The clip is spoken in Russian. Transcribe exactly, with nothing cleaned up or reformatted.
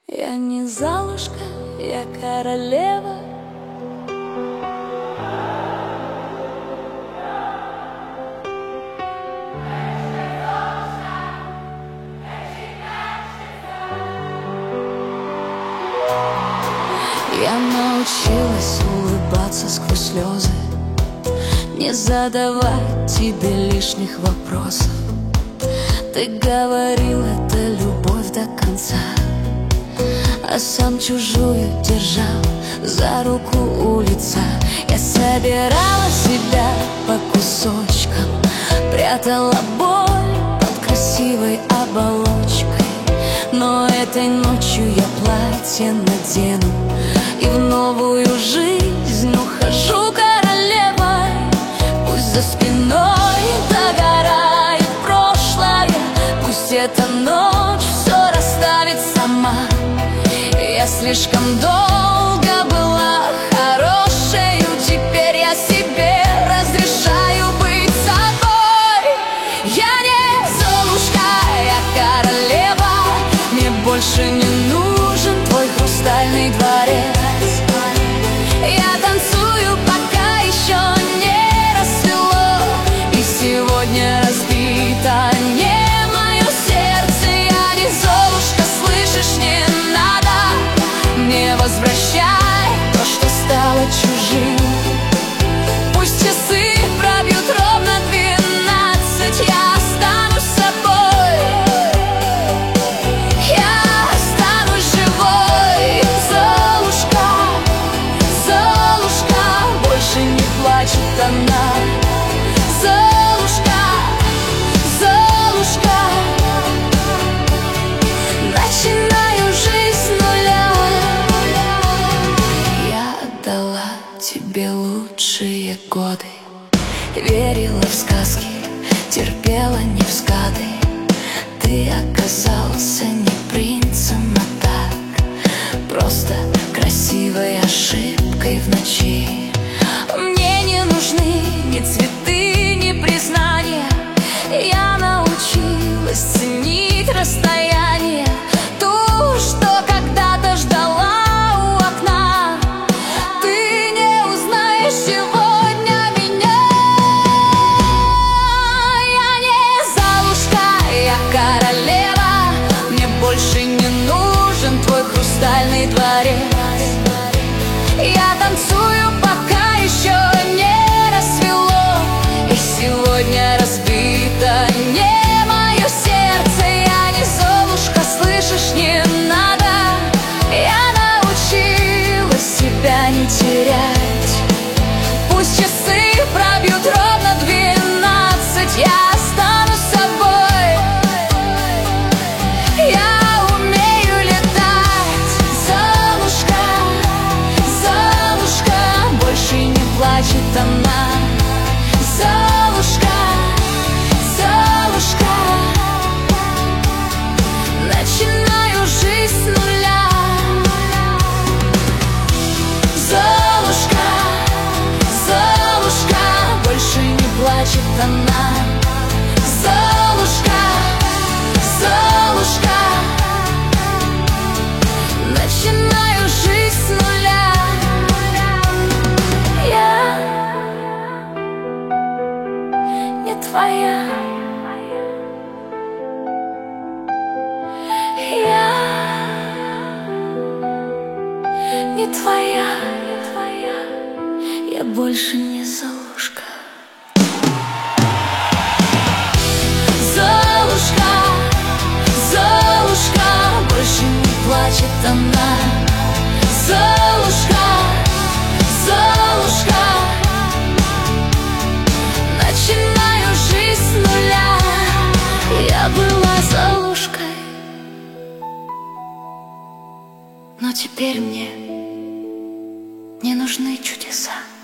Я не Золушка, я королева. Я научилась улыбаться сквозь слезы, не задавать тебе лишних вопросов. Ты говорил, это любовь до конца, а сам чужую держал за руку у лица. Я собирала себя по кусочкам, прятала боль под красивой оболочкой. Но этой ночью я платье надену и в новую жизнь ухожу королевой. Пусть за спиной догорает прошлое, пусть эта ночь все расставит сама. Я слишком долго была хорошею, теперь я себе разрешаю быть собой. Я не Золушка, я королева. Мне больше не нужен твой хрустальный дворец. Я танцую, пока еще не рассвело, и сегодня разбито не мое сердце. Я не Золушка, слышишь, не надо мне возвращай то, что стало чужим. Пусть часы пробьют ровно двенадцать, я останусь собой. Я останусь живой. Золушка, Золушка, больше не плачет она. Золушка, Золушка, начинаю жизнь с нуля. Я отдала тебе лучшие годы, верила в сказки, терпела невзгоды. Ты оказался не принцем, а так, просто красивой ошибкой в ночи. Мне не нужны ни цветы, ни признания. Я научилась ценить расстояние, ту, что когда-то ждала у окна. Ты не узнаешь сегодня меня. Я не Золушка, я королева. Мне больше не нужен твой хрустальный дворец. Я танцую, пока еще не рассвело, и сегодня разбито не мое сердце. Я не Золушка, слышишь, не надо. Я научилась себя не терять. Пусть часы пробьют ровно двенадцать, я останусь собой. Я умею летать. Золушка, Золушка, больше не плачет она. Золушка, Золушка, начинаю жизнь с нуля. Золушка, Золушка, больше не плачет она. Золушка, Золушка, начинаю жизнь с нуля. Я не твоя. Я не твоя, не твоя. Я больше не Золушка. Золушка, Золушка, больше не плачет она. Золушка, Золушка, начинаю жизнь с нуля. Я была Золушкой, но теперь мне не нужны чудеса.